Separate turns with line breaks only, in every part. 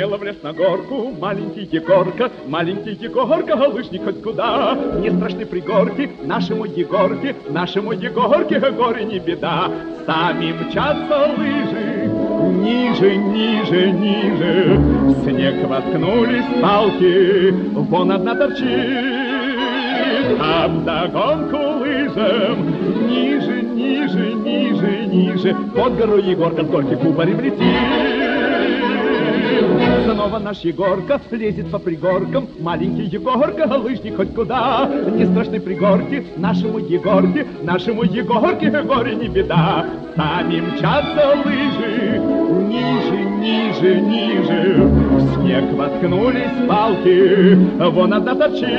Полетела в лес на горку маленький Егорка, лыжник хоть куда. Не страшны пригорки нашему Егорке горе не беда. Сами мчатся лыжи, ниже, ниже, ниже. В снег воткнулись палки, вон одна торчит. А вдогонку лыжам ниже, ниже, ниже, ниже. Под горой Егорка с горки кубарем летит. Снова наш Егорка лезет по пригоркам, маленький Егорка, лыжник хоть куда. Не страшны пригорки нашему Егорке горе не беда. Сами мчатся лыжи, ниже, ниже, ниже. В снег воткнулись палки, вон одна торчит.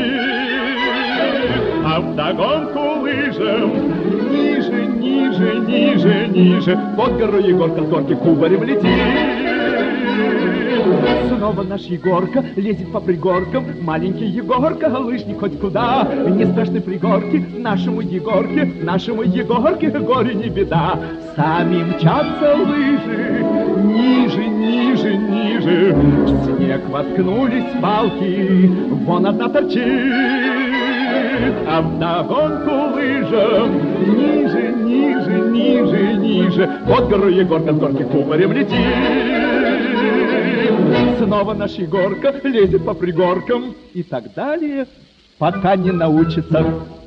А вдогонку лыжам ниже, ниже, ниже, ниже. Под горой Егорка с горки кубарем летит. Снова наш Егорка лезет по пригоркам, маленький Егорка, лыжник хоть куда. Не страшны пригорки нашему Егорке горе не беда. Сами мчатся лыжи, ниже, ниже, ниже. В снег воткнулись палки, вон одна торчит. А вдогонку лыжам ниже, ниже, ниже, ниже. Под горой Егорка с горки кубарем летит. Снова наш Егорка лезет по пригоркам и так далее, пока не научится.